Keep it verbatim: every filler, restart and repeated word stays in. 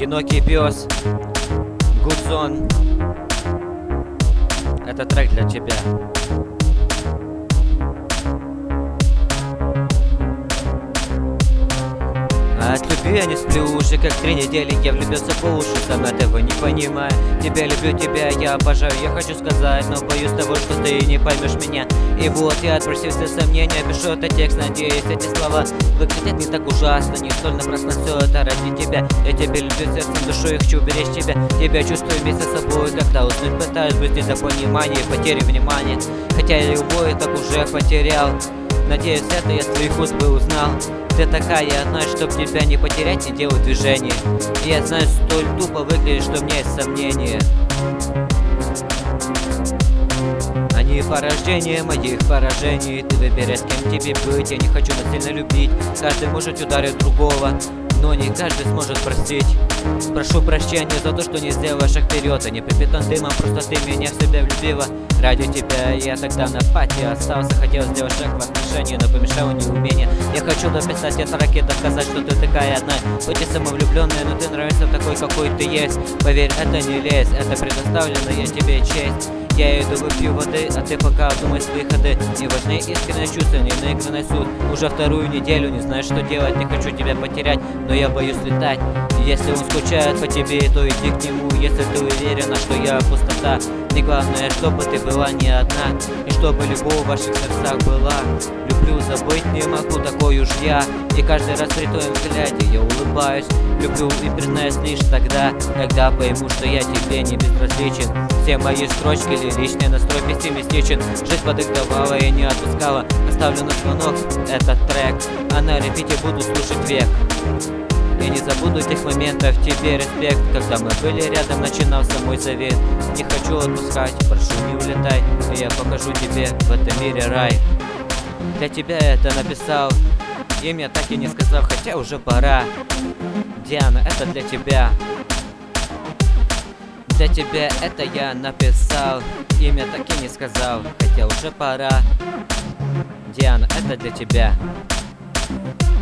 Одинокий пес, Гудзон. Это трек для тебя. От любви я не сплю уже как три недели. Я влюбился по уши, сам этого не понимаю. Тебя люблю, тебя я обожаю. Я хочу сказать, но боюсь того, что ты не поймешь меня. И вот я отбросил все сомнения, пишу этот текст, надеюсь, эти слова выглядят не так ужасно, не столь напрасно все это ради тебя. Я тебя люблю сердцем, душой, хочу беречь тебя. Тебя чувствую вместе с собой, когда уснуть пытаюсь быть не до понимания, потери внимания. Хотя я любовь так уже потерял. Надеюсь, это я с твоих уст бы узнал. Ты такая одна, чтоб тебя не потерять, не делать движения. И я знаю, столь тупо выглядишь, что у меня есть сомнения. Они порождение моих поражений. Ты выбирай, с кем тебе быть. Я не хочу насильно любить. Каждый может ударить другого, но не каждый сможет простить. Прошу прощения за то, что не сделала шаг вперед, а не припитан дымом, просто ты меня в себя влюбила. Ради тебя я тогда на пати остался. Хотел сделать шаг в отношения, но помешало неумение. Я хочу дописать это раки, доказать, что ты такая одна. Хоть и самовлюбленная, но ты нравишься такой, какой ты есть. Поверь, это не лезь, это предоставленная тебе честь. Я иду выпью воды, а ты пока думай свои ходы. Не важны искренние чувства, не наигранный суд. Уже вторую неделю не знаешь, что делать. Не хочу тебя потерять, но я боюсь летать. Если он скучает по тебе, то иди к нему. Если ты уверена, что я пустота. Мне главное, чтобы ты была не одна, и чтобы любовь в ваших сердцах была. Люблю, забыть не могу, такой уж я. И каждый раз при твоем взгляде я улыбаюсь. Люблю и признаюсь лишь тогда, когда пойму, что я тебе не безразличен. Все мои строчки лиричные, настрой пессимистичен. Жизнь подыгрывала и не отпускала. Оставлю на звонок этот трек, а на репите буду слушать век. Я не забуду тех моментов, тебе респект. Когда мы были рядом, начинался мой завет. Не хочу отпускать, прошу не улетай. Я покажу тебе в этом мире рай. Для тебя это написал, имя так и не сказал, хотя уже пора. Диана, это для тебя. Для тебя это я написал, имя так и не сказал, хотя уже пора. Диана, это для тебя.